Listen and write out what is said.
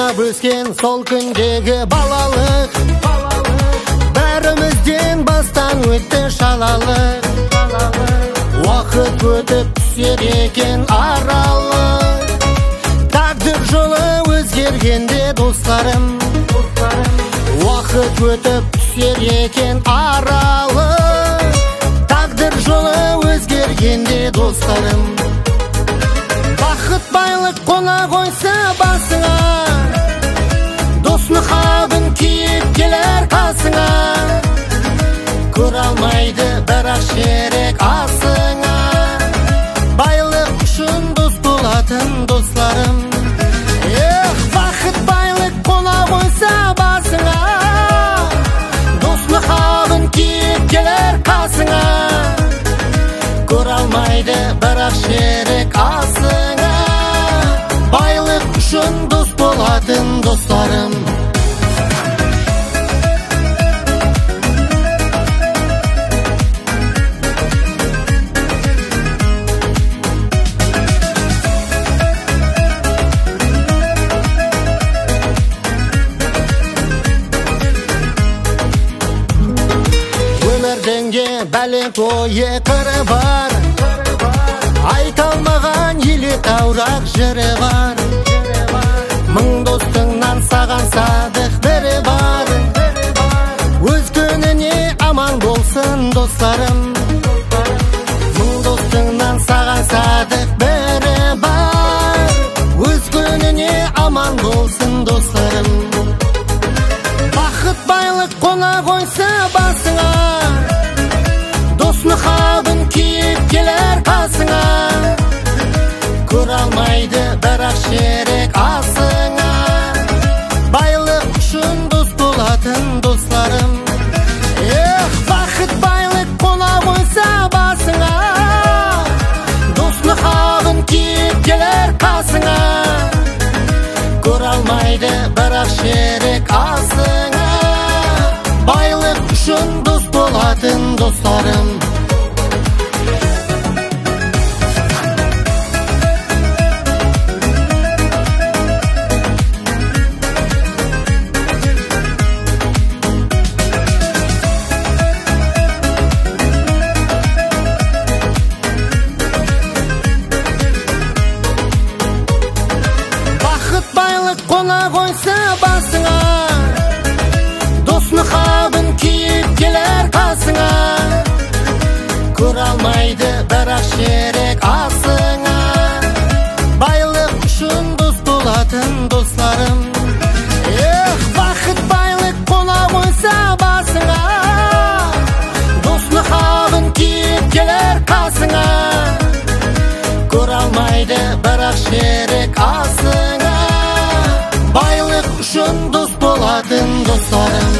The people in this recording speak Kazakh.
ойнап өскен сол күндегі балалық, бәрімізден бастан өтті шалалық. Уақыт өтіп түсер екен аралық, тағдыр жолы өзгергенде достарым. Уақыт өтіп түсер екен аралық, тағдыр жолы өзгергенде достарым. Бақыт байлық қона қойса басыңа, дос мұхабын киіп келер қасыңа. Көре алмайды бірақ шерек асыңа, байлық үшін дос болатын достарым. Бақыт байлық қона қойса басыңа, дос мұхабын киіп келер қасыңа. Көре алмайды бірақ шерек асыңа, байлық үшін дос болатын достарым. Өмірденге бәлек ойы қыры бар, айта алмаған еле таурақ жыры бар. Мың достыңнан саған садық бірі бар, өз күніне аман болсын достарым. Мың достыңнан саған садық бірі бар, өз күніне аман болсын достарым. Бақыт байлық қона қойса басыңа, дос мұхабын киіп келер қасыңа. Көре алмайды бірақ шерек асыңа, байлық үшін дос болатын достарым. Бақыт байлық қона қойса басыңа, дос мұхабын киіп келер қасыңа. Көре алмайды бірақ шерек асыңа, байлық үшін дос болатын достарым. Бақыт байлық қона қойса басыңа, дос мұхабын киіп келер қасыңа. Көре алмайды бірақ шерек асыңа, байлық үшін дос болатын достарым. Бақыт байлық қона қойса басыңа, дос мұхабын киіп келер қасыңа. Көре алмайды бірақ шерек асыңа, байлық үшін дос болатын достарым.